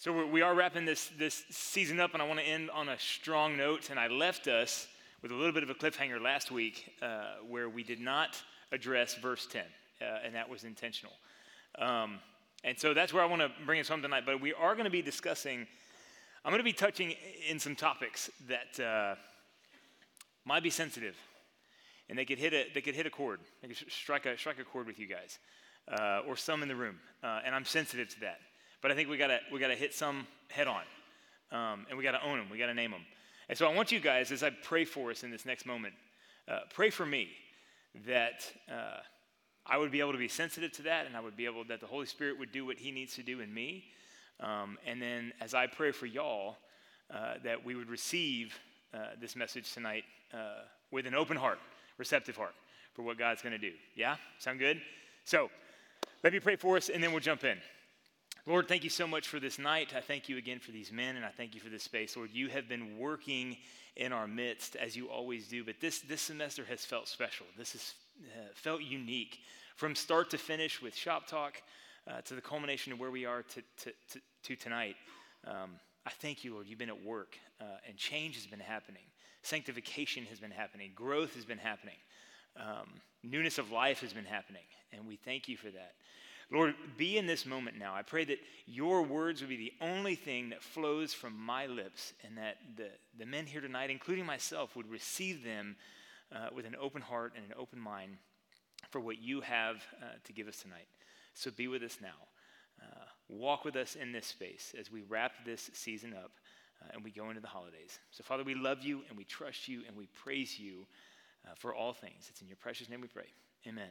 So we are wrapping this season up, and I want to end on a strong note. And I left us with a little bit of a cliffhanger last week where we did not address verse 10, and that was intentional. And so that's where I want to bring us home tonight. But we are going to be discussing, I'm going to be touching in some topics that might be sensitive, and they could hit a chord. They could strike a chord with you guys, or some in the room. And I'm sensitive to that. But I think we gotta hit some head on, and we gotta own them. We gotta name them. And so I want you guys, as I pray for us in this next moment, pray for me that I would be able to be sensitive to that, and that the Holy Spirit would do what He needs to do in me. And then as I pray for y'all, that we would receive this message tonight with an open heart, receptive heart for what God's gonna do. Yeah, sound good? So let me pray for us, and then we'll jump in. Lord, thank you so much for this night. I thank you again for these men, and I thank you for this space. Lord, you have been working in our midst, as you always do, but this semester has felt special. This has felt unique. From start to finish with Shop Talk to the culmination of where we are to tonight, I thank you, Lord, you've been at work, and change has been happening. Sanctification has been happening. Growth has been happening. Newness of life has been happening, and we thank you for that. Lord, be in this moment now. I pray that your words would be the only thing that flows from my lips, and that the men here tonight, including myself, would receive them with an open heart and an open mind for what you have to give us tonight. So be with us now. Walk with us in this space as we wrap this season up and we go into the holidays. So, Father, we love you and we trust you and we praise you for all things. It's in your precious name we pray. Amen.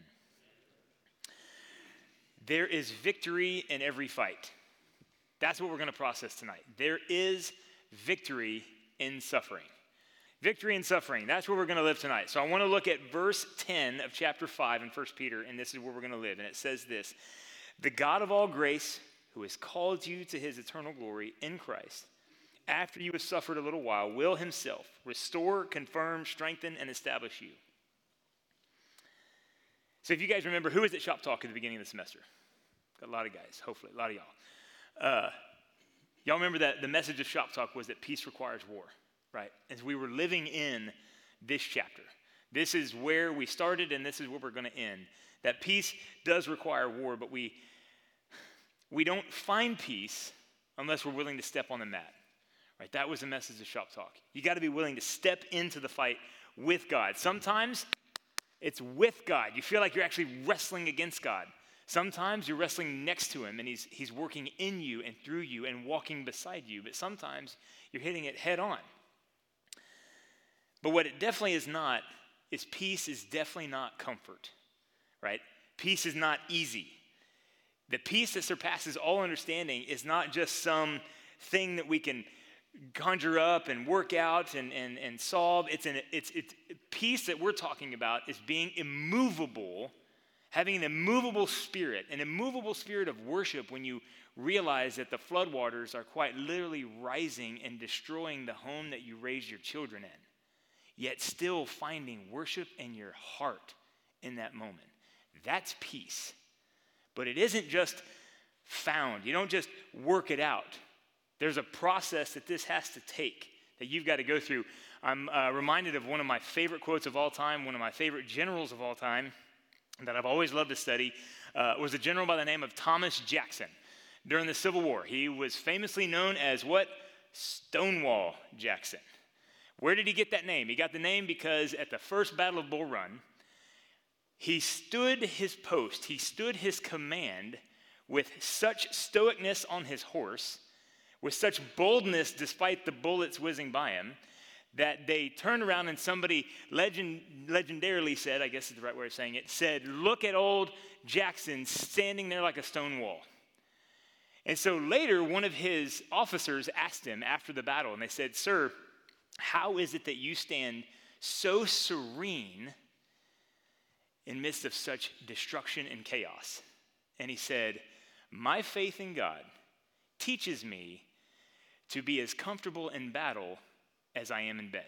There is victory in every fight. That's what we're going to process tonight. There is victory in suffering. Victory in suffering. That's where we're going to live tonight. So I want to look at verse 10 of chapter 5 in 1 Peter, and this is where we're going to live. And it says this: "The God of all grace, who has called you to his eternal glory in Christ, after you have suffered a little while, will himself restore, confirm, strengthen, and establish you." So if you guys remember, who was at Shop Talk at the beginning of the semester? Got a lot of guys, hopefully, a lot of y'all. Y'all remember that the message of Shop Talk was that peace requires war, right? As we were living in this chapter. This is where we started, and this is where we're going to end. That peace does require war, but we don't find peace unless we're willing to step on the mat, right? That was the message of Shop Talk. You got to be willing to step into the fight with God. Sometimes it's with God. You feel like you're actually wrestling against God. Sometimes you're wrestling next to him, and he's working in you and through you and walking beside you. But sometimes you're hitting it head on. But what it definitely is not is peace is definitely not comfort, right? Peace is not easy. The peace that surpasses all understanding is not just some thing that we can conjure up and work out and solve. It's peace that we're talking about is being immovable, having an immovable spirit of worship when you realize that the floodwaters are quite literally rising and destroying the home that you raised your children in, yet still finding worship in your heart in that moment. That's peace. But it isn't just found. You don't just work it out. There's a process that this has to take, that you've got to go through. I'm reminded of one of my favorite quotes of all time, one of my favorite generals of all time that I've always loved to study, was a general by the name of Thomas Jackson. During the Civil War, he was famously known as what? Stonewall Jackson. Where did he get that name? He got the name because at the first Battle of Bull Run, he stood his post, he stood his command with such stoicness on his horse, with such boldness despite the bullets whizzing by him, that they turned around and somebody legendarily said, I guess is the right way of saying it, said, "Look at old Jackson standing there like a stone wall." And so later, one of his officers asked him after the battle, and they said, "Sir, how is it that you stand so serene in midst of such destruction and chaos?" And he said, "My faith in God teaches me to be as comfortable in battle as I am in bed."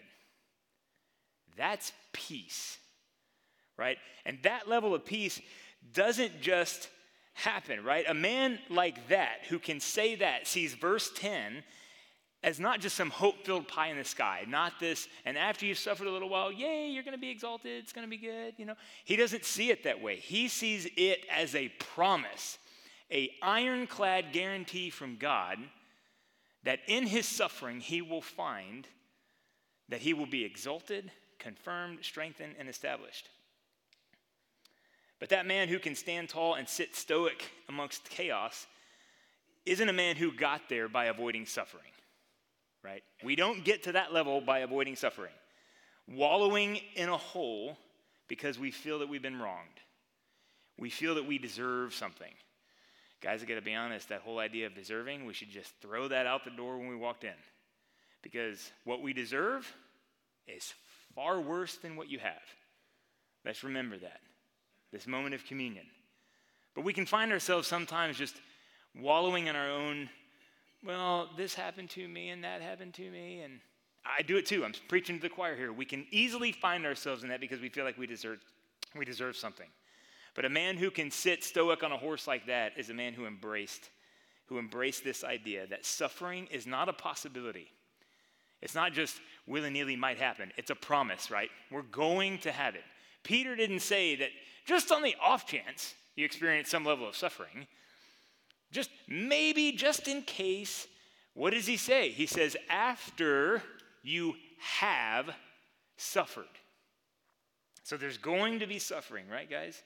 That's peace, right? And that level of peace doesn't just happen, right? A man like that who can say that sees verse 10 as not just some hope-filled pie in the sky, not this, and after you've suffered a little while, yay, you're going to be exalted, it's going to be good, you know. He doesn't see it that way. He sees it as a promise, a ironclad guarantee from God that in his suffering he will find that he will be exalted, confirmed, strengthened, and established. But that man who can stand tall and sit stoic amongst chaos isn't a man who got there by avoiding suffering. Right? We don't get to that level by avoiding suffering. Wallowing in a hole because we feel that we've been wronged. We feel that we deserve something. Guys, I got to be honest, that whole idea of deserving, we should just throw that out the door when we walked in. Because what we deserve is far worse than what you have. Let's remember that. This moment of communion. But we can find ourselves sometimes just wallowing in our own, well, this happened to me and that happened to me, and I do it too. I'm preaching to the choir here. We can easily find ourselves in that because we feel like we deserve something. But a man who can sit stoic on a horse like that is a man who embraced this idea that suffering is not a possibility. It's not just willy-nilly might happen. It's a promise, right? We're going to have it. Peter didn't say that just on the off chance you experience some level of suffering, just maybe, just in case, what does he say? He says, after you have suffered. So there's going to be suffering, right, guys?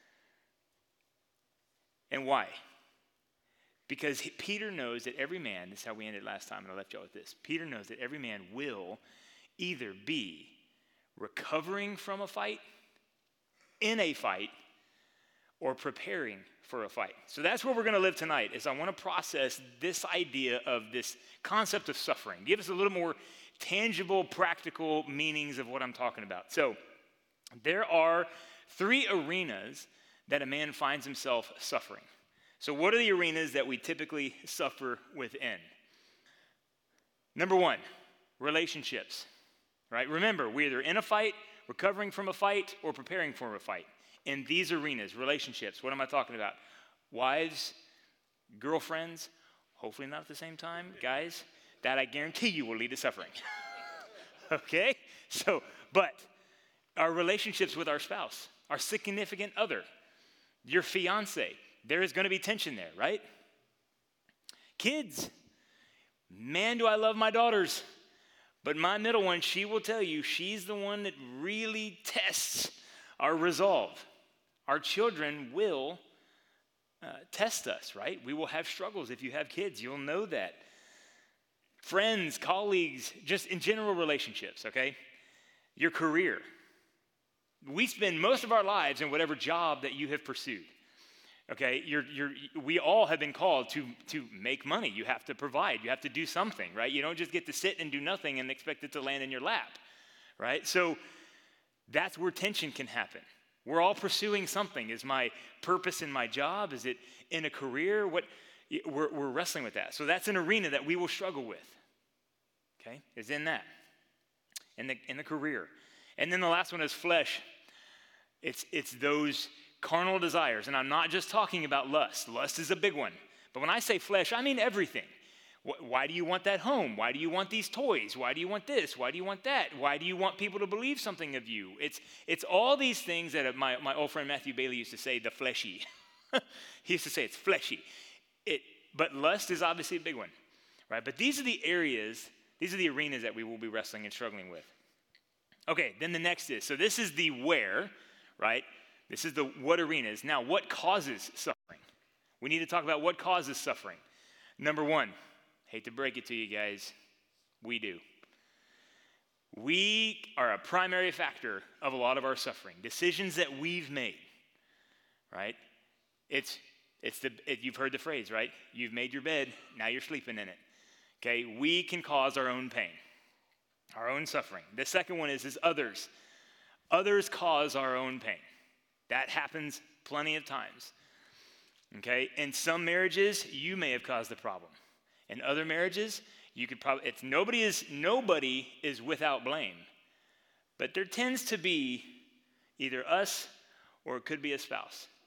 And why? Because Peter knows that every man, this is how we ended last time, and I left y'all with this. Peter knows that every man will either be recovering from a fight, in a fight, or preparing for a fight. So that's where we're going to live tonight, is I want to process this idea of this concept of suffering. Give us a little more tangible, practical meanings of what I'm talking about. So there are 3 arenas that a man finds himself suffering. So what are the arenas that we typically suffer within? Number 1, relationships, right? Remember, we're either in a fight, recovering from a fight, or preparing for a fight. In these arenas, relationships, what am I talking about? Wives, girlfriends, hopefully not at the same time, guys, that I guarantee you will lead to suffering. Okay? So, but our relationships with our spouse, our significant other, your fiance, there is going to be tension there, right? Kids, man, do I love my daughters. But my middle one, she will tell you, she's the one that really tests our resolve. Our children will test us, right? We will have struggles. If you have kids, you'll know that. Friends, colleagues, just in general relationships, okay? Your career. We spend most of our lives in whatever job that you have pursued. Okay, we all have been called to make money. You have to provide. You have to do something, right? You don't just get to sit and do nothing and expect it to land in your lap, right? So that's where tension can happen. We're all pursuing something. Is my purpose in my job? Is it in a career? We're wrestling with that. So that's an arena that we will struggle with. Okay, is in that, in the career, and then the last one is flesh. It's those carnal desires, and I'm not just talking about lust. Lust is a big one. But when I say flesh, I mean everything. Why do you want that home? Why do you want these toys? Why do you want this? Why do you want that? Why do you want people to believe something of you? It's all these things that my old friend Matthew Bailey used to say, the fleshy. He used to say it's fleshy. But lust is obviously a big one, right? But these are the areas, these are the arenas that we will be wrestling and struggling with. Okay, then the next is, so this is the where, right? This is the what arenas. Now, what causes suffering? We need to talk about what causes suffering. Number 1, hate to break it to you guys, we do. We are a primary factor of a lot of our suffering. Decisions that we've made, right? You've heard the phrase, right? You've made your bed, now you're sleeping in it. Okay, we can cause our own pain, our own suffering. The second one is others. Others cause our own pain. That happens plenty of times. Okay? In some marriages, you may have caused the problem. In other marriages, you could probably, nobody is without blame. But there tends to be either us or it could be a spouse.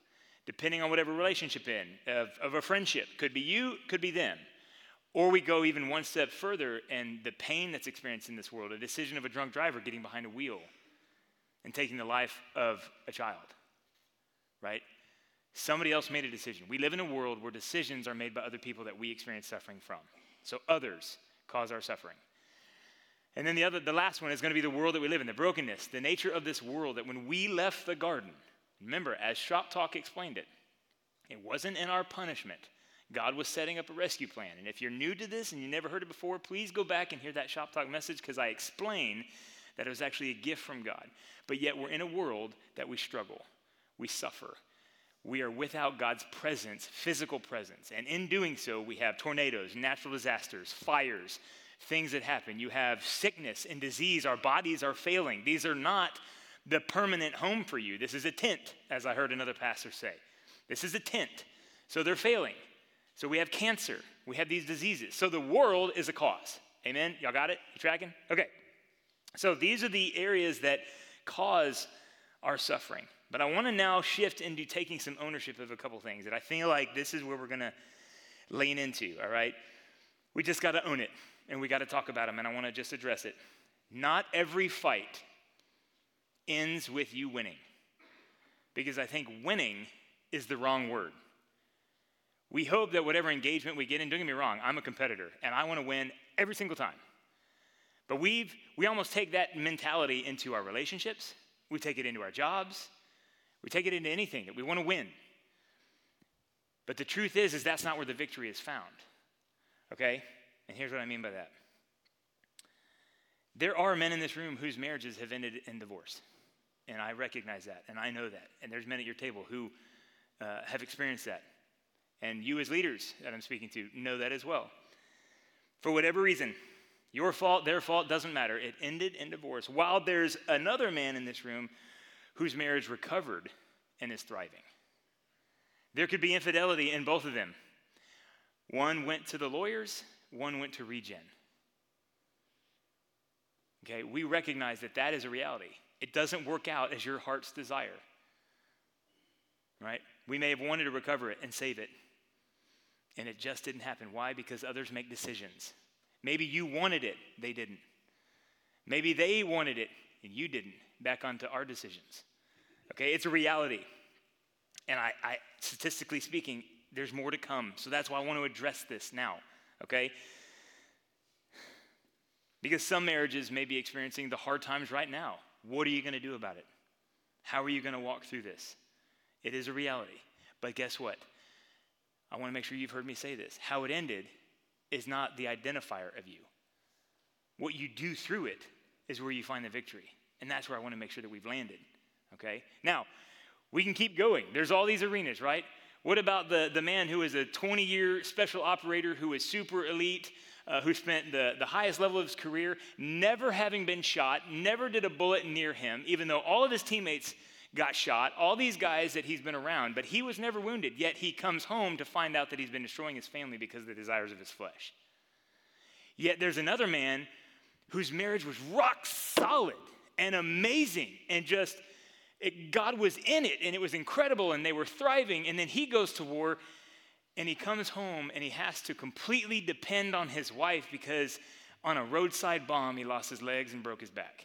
depending on whatever relationship of a friendship. Could be you, could be them. Or we go even one step further, and the pain that's experienced in this world, a decision of a drunk driver getting behind a wheel and taking the life of a child, right? Somebody else made a decision. We live in a world where decisions are made by other people that we experience suffering from. So others cause our suffering. And then the last one is going to be the world that we live in, the brokenness, the nature of this world, that when we left the garden, remember, as Shop Talk explained it, it wasn't in our punishment. God was setting up a rescue plan. And if you're new to this and you never heard it before, please go back and hear that Shop Talk message, because I explain that it was actually a gift from God. But yet we're in a world that we struggle. We suffer. We are without God's presence, physical presence. And in doing so, we have tornadoes, natural disasters, fires, things that happen. You have sickness and disease. Our bodies are failing. These are not the permanent home for you. This is a tent, as I heard another pastor say. This is a tent. So they're failing. So we have cancer. We have these diseases. So the world is a cause. Amen? Y'all got it? You tracking? Okay. So these are the areas that cause our suffering. But I want to now shift into taking some ownership of a couple things that I feel like this is where we're going to lean into, all right? We just got to own it, and we got to talk about them, and I want to just address it. Not every fight ends with you winning, because I think winning is the wrong word. We hope that whatever engagement we get in, don't get me wrong, I'm a competitor, and I want to win every single time. But we almost take that mentality into our relationships. We take it into our jobs. We take it into anything that we want to win. But the truth is that's not where the victory is found, okay? And here's what I mean by that. There are men in this room whose marriages have ended in divorce, and I recognize that, and I know that. And there's men at your table who have experienced that. And you as leaders that I'm speaking to know that as well. For whatever reason, your fault, their fault, doesn't matter. It ended in divorce. While there's another man in this room whose marriage recovered and is thriving. There could be infidelity in both of them. One went to the lawyers, one went to Regen. Okay, we recognize that that is a reality. It doesn't work out as your heart's desire, right? We may have wanted to recover it and save it, and it just didn't happen. Why? Because others make decisions. Maybe you wanted it, they didn't. Maybe they wanted it, and you didn't. Back onto our decisions. Okay, it's a reality. And I statistically speaking, there's more to come. So that's why I want to address this now, okay? Because some marriages may be experiencing the hard times right now. What are you going to do about it? How are you going to walk through this? It is a reality. But guess what? I want to make sure you've heard me say this. How it ended is not the identifier of you. What you do through it is where you find the victory. And that's where I want to make sure that we've landed, okay? Now, we can keep going. There's all these arenas, right? What about the man who is a 20-year special operator who is super elite, who spent the highest level of his career, never having been shot, never did a bullet near him, even though all of his teammates got shot, all these guys that he's been around, but he was never wounded, yet he comes home to find out that he's been destroying his family because of the desires of his flesh. Yet there's another man whose marriage was rock solid and amazing, and just God was in it, and it was incredible, and they were thriving, and then he goes to war, and he comes home, and he has to completely depend on his wife because on a roadside bomb, he lost his legs and broke his back,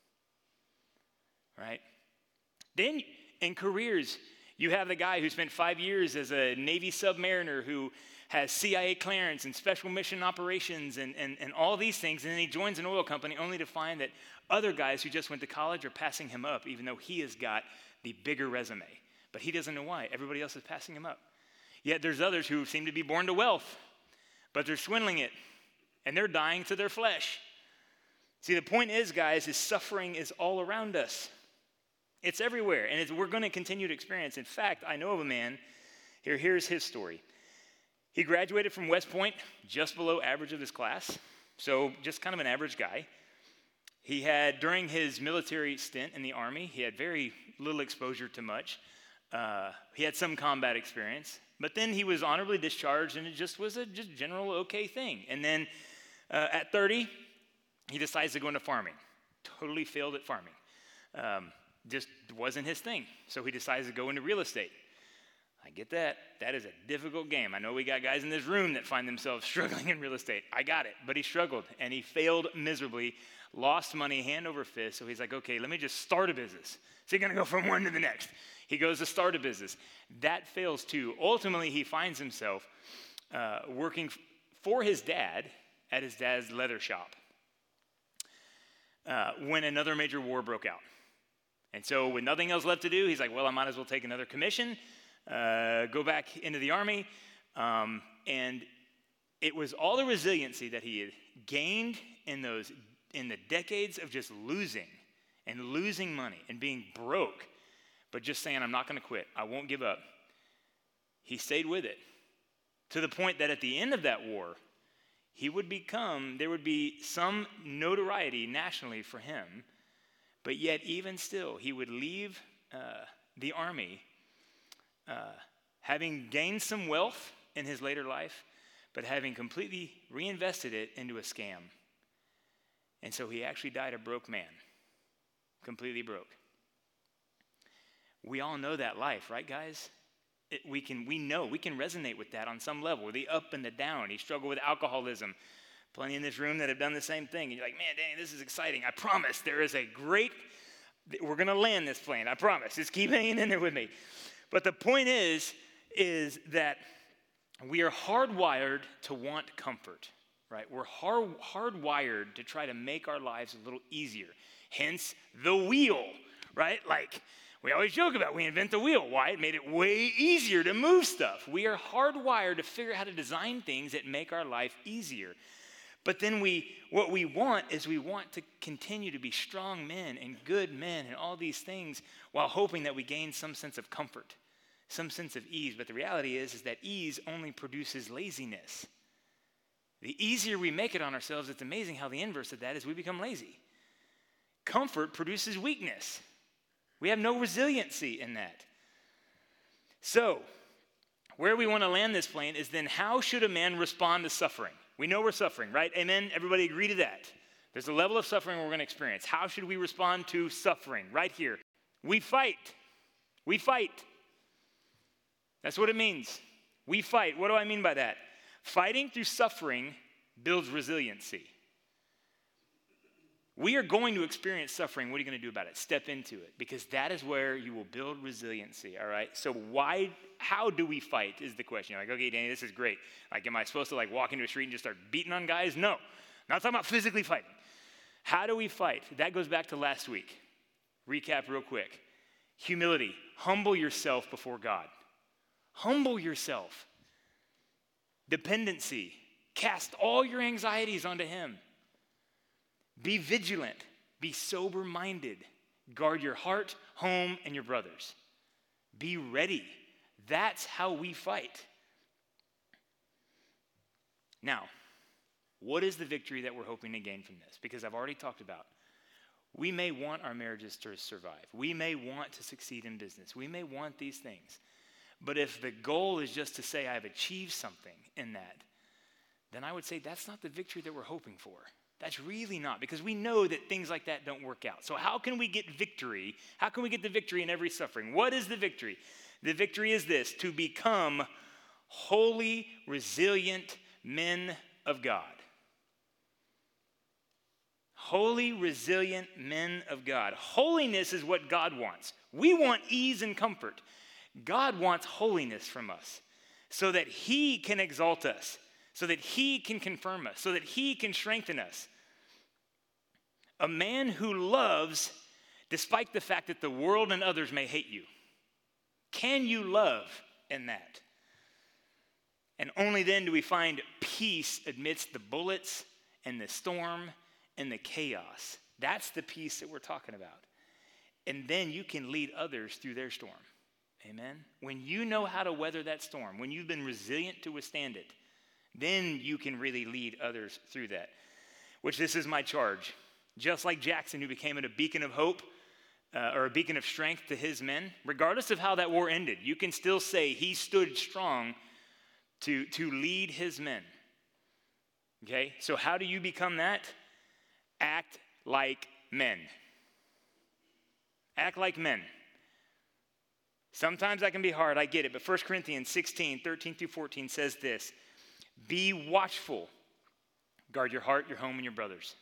right? Then in careers, you have the guy who spent 5 years as a Navy submariner who has CIA clearance and special mission operations and all these things, and then he joins an oil company only to find that other guys who just went to college are passing him up, even though he has got the bigger resume. But he doesn't know why. Everybody else is passing him up. Yet there's others who seem to be born to wealth, but they're swindling it, and they're dying to their flesh. See, the point is, guys, is suffering is all around us. It's everywhere, and we're going to continue to experience. In fact, I know of a man, here's his story. He graduated from West Point, just below average of his class, so just kind of an average guy. He had, during his military stint in the Army, he had very little exposure to much. He had some combat experience, but then he was honorably discharged, and it just was a just general okay thing. And then at 30, he decides to go into farming. Totally failed at farming. Just wasn't his thing. So he decides to go into real estate. I get that. That is a difficult game. I know we got guys in this room that find themselves struggling in real estate. I got it. But he struggled, and he failed miserably, lost money hand over fist. So he's like, okay, let me just start a business. So he's going to go from one to the next. He goes to start a business. That fails too. Ultimately, he finds himself working for his dad at his dad's leather shop when another major war broke out. And so with nothing else left to do, he's like, well, I might as well take another commission, go back into the army. And it was all the resiliency that he had gained in the decades of just losing money and being broke, but just saying, I'm not going to quit. I won't give up. He stayed with it to the point that at the end of that war, there would be some notoriety nationally for him, but yet even still, he would leave the army having gained some wealth in his later life, but having completely reinvested it into a scam. And so he actually died a broke man, completely broke. We all know that life, right, guys? We can resonate with that on some level, the up and the down. He struggled with alcoholism. Plenty in this room that have done the same thing. And you're like, man, Danny, this is exciting. I promise we're going to land this plane. I promise. Just keep hanging in there with me. But the point is that we are hardwired to want comfort, right? We're hardwired to try to make our lives a little easier. Hence the wheel, right? Like, we always joke about we invent the wheel. Why? It made it way easier to move stuff. We are hardwired to figure out how to design things that make our life easier. But then what we want to continue to be strong men and good men and all these things while hoping that we gain some sense of comfort, some sense of ease. But the reality is that ease only produces laziness. The easier we make it on ourselves, it's amazing how the inverse of that is we become lazy. Comfort produces weakness. We have no resiliency in that. So, where we want to land this plane is then how should a man respond to suffering? We know we're suffering, right? Amen? Everybody agree to that. There's a level of suffering we're going to experience. How should we respond to suffering? Right here. We fight. We fight. That's what it means. We fight. What do I mean by that? Fighting through suffering builds resiliency. We are going to experience suffering. What are you going to do about it? Step into it, because that is where you will build resiliency, all right? So how do we fight is the question. You're like, okay, Danny, this is great. Like, am I supposed to walk into a street and just start beating on guys? No, not talking about physically fighting. How do we fight? That goes back to last week. Recap real quick. Humility. Humble yourself before God. Humble yourself. Dependency. Cast all your anxieties onto him. Be vigilant, be sober-minded, guard your heart, home, and your brothers. Be ready. That's how we fight. Now, what is the victory that we're hoping to gain from this? Because I've already talked about, we may want our marriages to survive. We may want to succeed in business. We may want these things. But if the goal is just to say I've achieved something in that, then I would say that's not the victory that we're hoping for. That's really not, because we know that things like that don't work out. So how can we get victory? How can we get the victory in every suffering? What is the victory? The victory is this: to become holy, resilient men of God. Holy, resilient men of God. Holiness is what God wants. We want ease and comfort. God wants holiness from us so that he can exalt us, so that he can confirm us, so that he can strengthen us. A man who loves despite the fact that the world and others may hate you. Can you love in that? And only then do we find peace amidst the bullets and the storm and the chaos. That's the peace that we're talking about. And then you can lead others through their storm. Amen? When you know how to weather that storm, when you've been resilient to withstand it, then you can really lead others through that. Which this is my charge. Just like Jackson, who became a beacon of hope or a beacon of strength to his men, regardless of how that war ended, you can still say he stood strong to lead his men. Okay? So how do you become that? Act like men. Act like men. Sometimes that can be hard, I get it, but 1 Corinthians 16, 13 through 14 says this, be watchful, guard your heart, your home, and your brothers.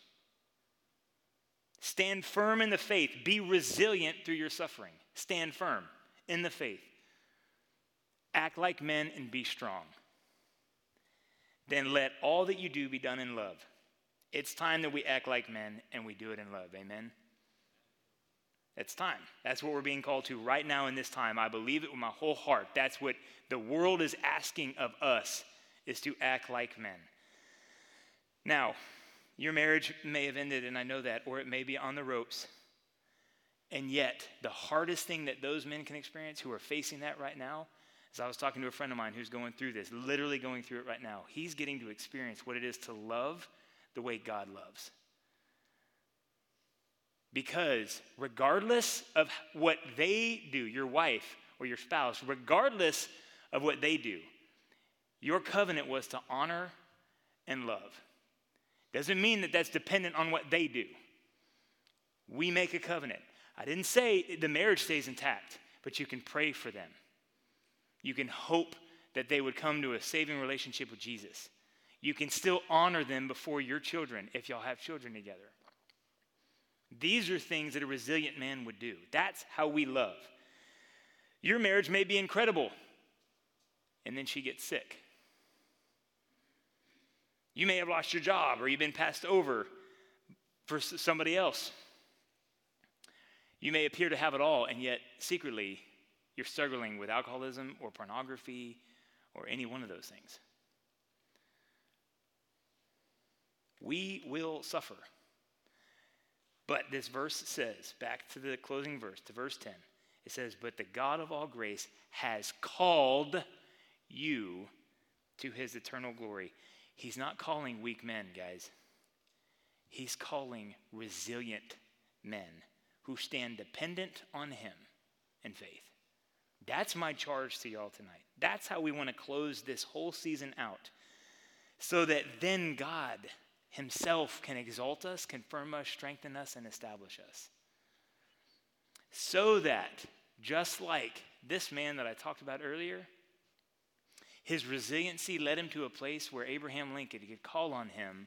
Stand firm in the faith, be resilient through your suffering. Stand firm in the faith. Act like men and be strong. Then let all that you do be done in love. It's time that we act like men and we do it in love. Amen? It's time. That's what we're being called to right now in this time. I believe it with my whole heart. That's what the world is asking of us, is to act like men. Now, your marriage may have ended, and I know that, or it may be on the ropes. And yet, the hardest thing that those men can experience who are facing that right now, as I was talking to a friend of mine who's going through this, literally going through it right now, he's getting to experience what it is to love the way God loves. Because regardless of what they do, your wife or your spouse, regardless of what they do, your covenant was to honor and love. Doesn't mean that that's dependent on what they do. We make a covenant. I didn't say the marriage stays intact, but you can pray for them. You can hope that they would come to a saving relationship with Jesus. You can still honor them before your children if y'all have children together. These are things that a resilient man would do. That's how we love. Your marriage may be incredible, and then she gets sick. You may have lost your job, or you've been passed over for somebody else. You may appear to have it all, and yet secretly you're struggling with alcoholism or pornography or any one of those things. We will suffer. But this verse says, back to the closing verse, to verse 10, it says, but the God of all grace has called you to his eternal glory. He's not calling weak men, guys. He's calling resilient men who stand dependent on him in faith. That's my charge to y'all tonight. That's how we want to close this whole season out, so that then God himself can exalt us, confirm us, strengthen us, and establish us. So that, just like this man that I talked about earlier, his resiliency led him to a place where Abraham Lincoln could call on him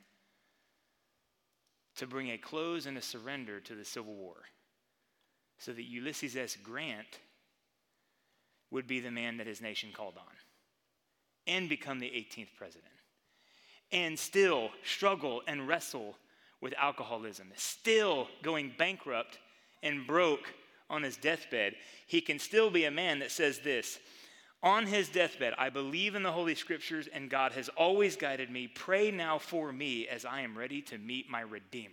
to bring a close and a surrender to the Civil War, so that Ulysses S. Grant would be the man that his nation called on and become the 18th president, and still struggle and wrestle with alcoholism, still going bankrupt and broke on his deathbed. He can still be a man that says this, on his deathbed, I believe in the Holy Scriptures and God has always guided me. Pray now for me as I am ready to meet my Redeemer.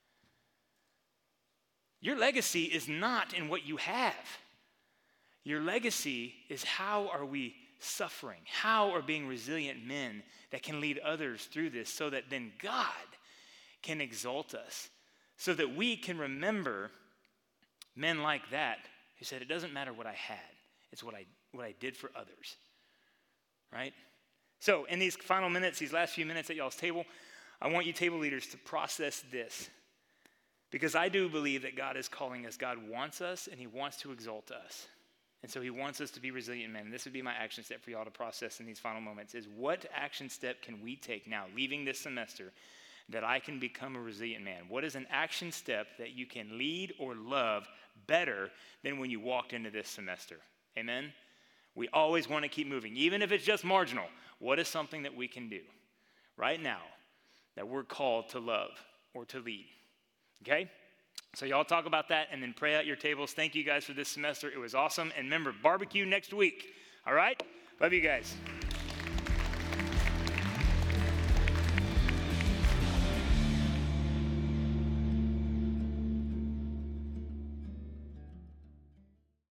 Your legacy is not in what you have. Your legacy is how are we suffering? How are being resilient men that can lead others through this, so that then God can exalt us, so that we can remember men like that who said, it doesn't matter what I had, it's what I did for others, right? So in these final minutes, these last few minutes at y'all's table, I want you table leaders to process this, because I do believe that God is calling us. God wants us, and he wants to exalt us. And so he wants us to be resilient men. And this would be my action step for y'all to process in these final moments, is what action step can we take now, leaving this semester, that I can become a resilient man? What is an action step that you can lead or love better than when you walked into this semester? Amen? We always want to keep moving, even if it's just marginal. What is something that we can do right now that we're called to love or to lead? Okay? So y'all talk about that and then pray out your tables. Thank you guys for this semester. It was awesome. And remember, barbecue next week. All right? Love you guys.